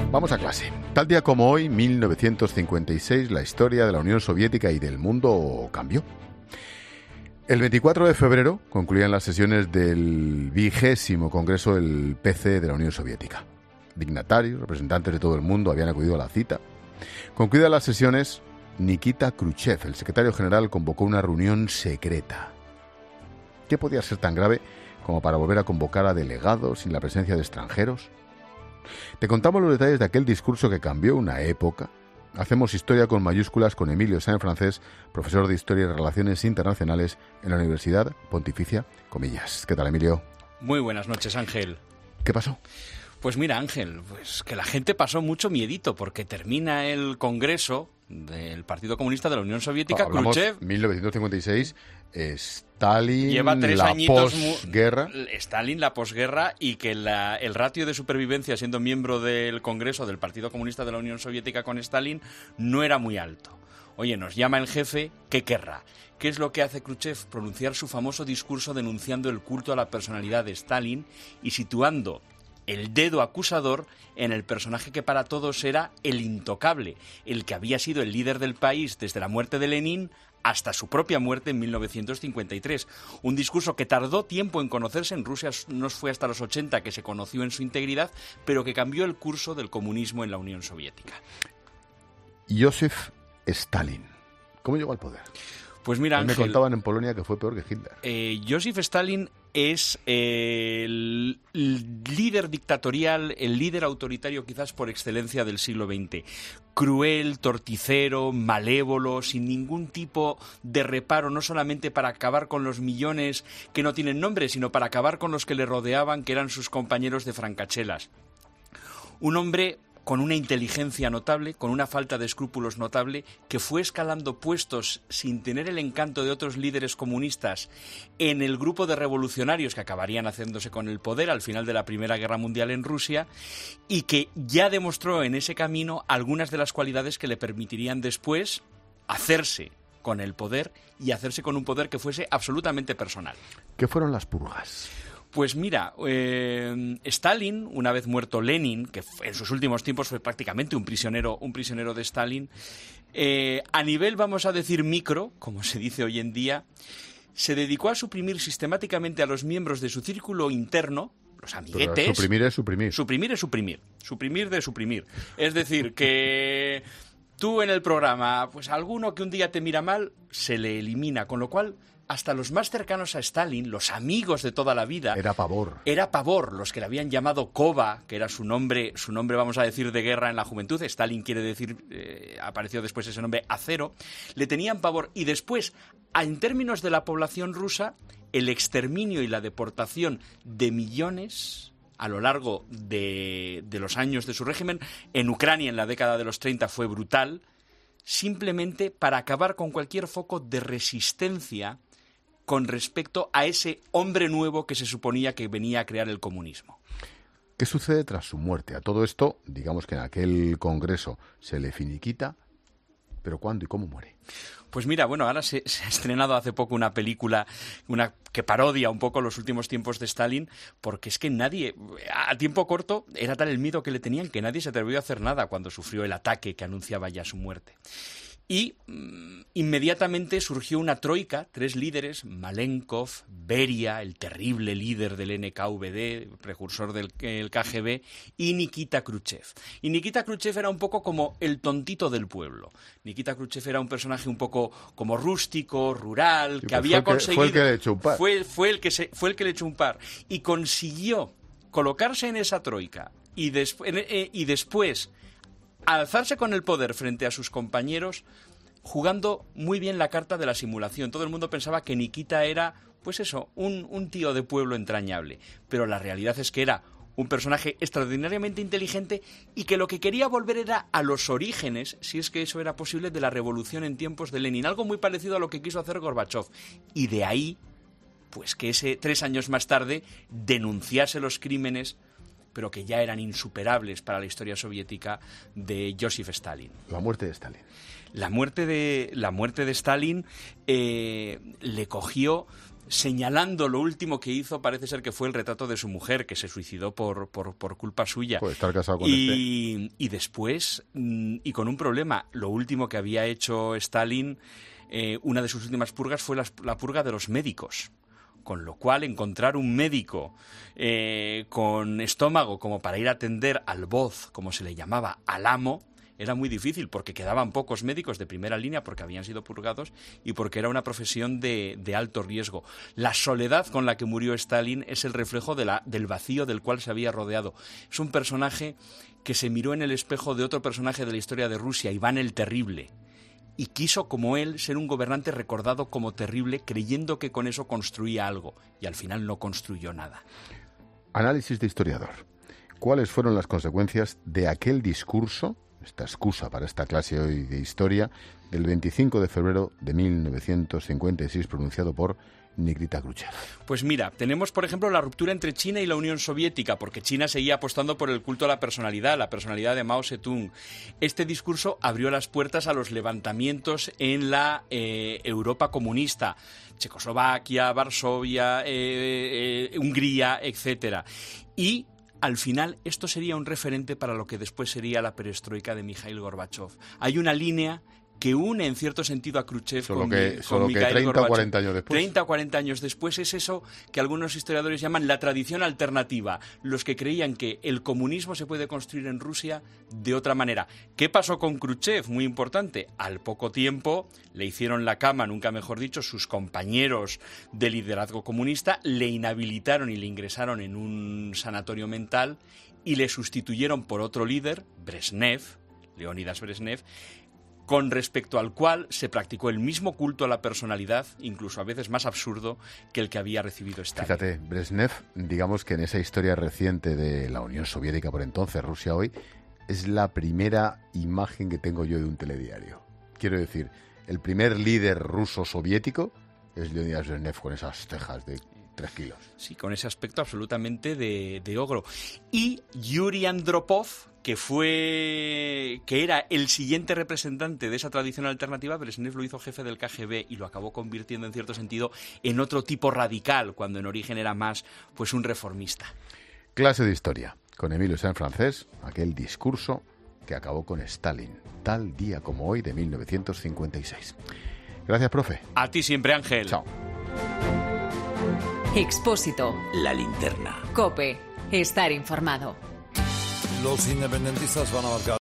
Vamos a clase. Tal día como hoy, 1956, la historia de la Unión Soviética y del mundo cambió. El 24 de febrero concluían las sesiones del 20º Congreso del PC de la Unión Soviética. Dignatarios, representantes de todo el mundo habían acudido a la cita. Concluidas las sesiones, Nikita Khrushchev, el secretario general, convocó una reunión secreta. ¿Qué podía ser tan grave como para volver a convocar a delegados sin la presencia de extranjeros? Te contamos los detalles de aquel discurso que cambió una época. Hacemos historia con mayúsculas con Emilio Sáenz-Francés, profesor de Historia y Relaciones Internacionales en la Universidad Pontificia Comillas. ¿Qué tal, Emilio? Muy buenas noches, Ángel. ¿Qué pasó? Pues mira, Ángel, pues que la gente pasó mucho miedito porque termina el Congreso del Partido Comunista de la Unión Soviética. Hablamos Khrushchev, 1956, Stalin, lleva 3 la añitos posguerra. Stalin, la posguerra, y que el ratio de supervivencia siendo miembro del Congreso del Partido Comunista de la Unión Soviética con Stalin no era muy alto. Oye, nos llama el jefe, ¿qué querrá? ¿Qué es lo que hace Khrushchev? Pronunciar su famoso discurso denunciando el culto a la personalidad de Stalin y situando el dedo acusador en el personaje que para todos era el intocable, el que había sido el líder del país desde la muerte de Lenin hasta su propia muerte en 1953. Un discurso que tardó tiempo en conocerse. En Rusia no fue hasta los 80 que se conoció en su integridad, pero que cambió el curso del comunismo en la Unión Soviética. Joseph Stalin, ¿cómo llegó al poder? Pues mira, Ángel, me contaban en Polonia que fue peor que Hitler. Joseph Stalin es el líder dictatorial, el líder autoritario quizás por excelencia del siglo XX. Cruel, torticero, malévolo, sin ningún tipo de reparo, no solamente para acabar con los millones que no tienen nombre, sino para acabar con los que le rodeaban, que eran sus compañeros de francachelas. Un hombre con una inteligencia notable, con una falta de escrúpulos notable, que fue escalando puestos sin tener el encanto de otros líderes comunistas en el grupo de revolucionarios que acabarían haciéndose con el poder al final de la Primera Guerra Mundial en Rusia, y que ya demostró en ese camino algunas de las cualidades que le permitirían después hacerse con el poder y hacerse con un poder que fuese absolutamente personal. ¿Qué fueron las purgas? Pues mira, Stalin, una vez muerto Lenin, que en sus últimos tiempos fue prácticamente un prisionero de Stalin, a nivel, vamos a decir, micro, como se dice hoy en día, se dedicó a suprimir sistemáticamente a los miembros de su círculo interno, los amiguetes. Pero suprimir es suprimir. Suprimir es suprimir. Suprimir de suprimir. Es decir, que tú en el programa, pues alguno que un día te mira mal, se le elimina, con lo cual hasta los más cercanos a Stalin, los amigos de toda la vida... Era pavor. Era pavor, los que le habían llamado Kova, que era su nombre, vamos a decir, de guerra en la juventud. Stalin quiere decir, apareció después ese nombre, acero. Le tenían pavor. Y después, en términos de la población rusa, el exterminio y la deportación de millones a lo largo de los años de su régimen, en Ucrania en la década de los 30 fue brutal, simplemente para acabar con cualquier foco de resistencia con respecto a ese hombre nuevo que se suponía que venía a crear el comunismo. ¿Qué sucede tras su muerte? A todo esto, digamos que en aquel congreso se le finiquita, pero ¿cuándo y cómo muere? Pues mira, bueno, ahora se ha estrenado hace poco una película que parodia un poco los últimos tiempos de Stalin, porque es que nadie, a tiempo corto, era tal el miedo que le tenían que nadie se atrevió a hacer nada cuando sufrió el ataque que anunciaba ya su muerte. Y inmediatamente surgió una troika, 3 líderes, Malenkov, Beria, el terrible líder del NKVD, precursor del KGB, y Nikita Khrushchev. Y Nikita Khrushchev era un poco como el tontito del pueblo. Nikita Khrushchev era un personaje un poco como rústico, rural, que había conseguido... Fue el que le echó un par. Fue el que le echó un par. Y consiguió colocarse en esa troika y después alzarse con el poder frente a sus compañeros, jugando muy bien la carta de la simulación. Todo el mundo pensaba que Nikita era, pues eso, un tío de pueblo entrañable. Pero la realidad es que era un personaje extraordinariamente inteligente y que lo que quería volver era a los orígenes, si es que eso era posible, de la revolución en tiempos de Lenin. Algo muy parecido a lo que quiso hacer Gorbachov. Y de ahí, pues que 3 años más tarde denunciase los crímenes, pero que ya eran insuperables para la historia soviética, de Joseph Stalin. La muerte de Stalin. La muerte de Stalin le cogió señalando lo último que hizo, parece ser que fue el retrato de su mujer, que se suicidó por culpa suya. Puede estar casado con y después, y con un problema, lo último que había hecho Stalin, una de sus últimas purgas fue la purga de los médicos. Con lo cual, encontrar un médico con estómago como para ir a atender al voz, como se le llamaba, al amo, era muy difícil, porque quedaban pocos médicos de primera línea porque habían sido purgados y porque era una profesión de alto riesgo. La soledad con la que murió Stalin es el reflejo del vacío del cual se había rodeado. Es un personaje que se miró en el espejo de otro personaje de la historia de Rusia, Iván el Terrible, y quiso, como él, ser un gobernante recordado como terrible, creyendo que con eso construía algo, y al final no construyó nada. Análisis de historiador. ¿Cuáles fueron las consecuencias de aquel discurso, esta excusa para esta clase hoy de historia, del 25 de febrero de 1956, pronunciado por Nikita Khrushchev? Pues mira, tenemos por ejemplo la ruptura entre China y la Unión Soviética, porque China seguía apostando por el culto a la personalidad de Mao Zedong. Este discurso abrió las puertas a los levantamientos en la Europa comunista, Checoslovaquia, Varsovia, Hungría, etcétera. Y al final esto sería un referente para lo que después sería la perestroika de Mikhail Gorbachev. Hay una línea que une en cierto sentido a Khrushchev con Mikhail Gorbachev. 30 o 40 años después. 30 o 40 años después es eso que algunos historiadores llaman la tradición alternativa, los que creían que el comunismo se puede construir en Rusia de otra manera. ¿Qué pasó con Khrushchev? Muy importante. Al poco tiempo le hicieron la cama, nunca mejor dicho, sus compañeros de liderazgo comunista, le inhabilitaron y le ingresaron en un sanatorio mental y le sustituyeron por otro líder, Brezhnev, Leónidas Brezhnev, con respecto al cual se practicó el mismo culto a la personalidad, incluso a veces más absurdo que el que había recibido Stalin. Fíjate, Brezhnev, digamos que en esa historia reciente de la Unión Soviética por entonces, Rusia hoy, es la primera imagen que tengo yo de un telediario. Quiero decir, el primer líder ruso soviético es Leónidas Brezhnev con esas cejas de 3 kilos. Sí, con ese aspecto absolutamente de ogro. Y Yuri Andropov, que era el siguiente representante de esa tradición alternativa, Brezhnev lo hizo jefe del KGB y lo acabó convirtiendo en cierto sentido en otro tipo radical, cuando en origen era más pues un reformista. Clase de historia, con Emilio Sainz-Francés, aquel discurso que acabó con Stalin, tal día como hoy de 1956. Gracias, profe. A ti siempre, Ángel. Chao. Expósito. La linterna. COPE. Estar informado. Los independentistas van a marcar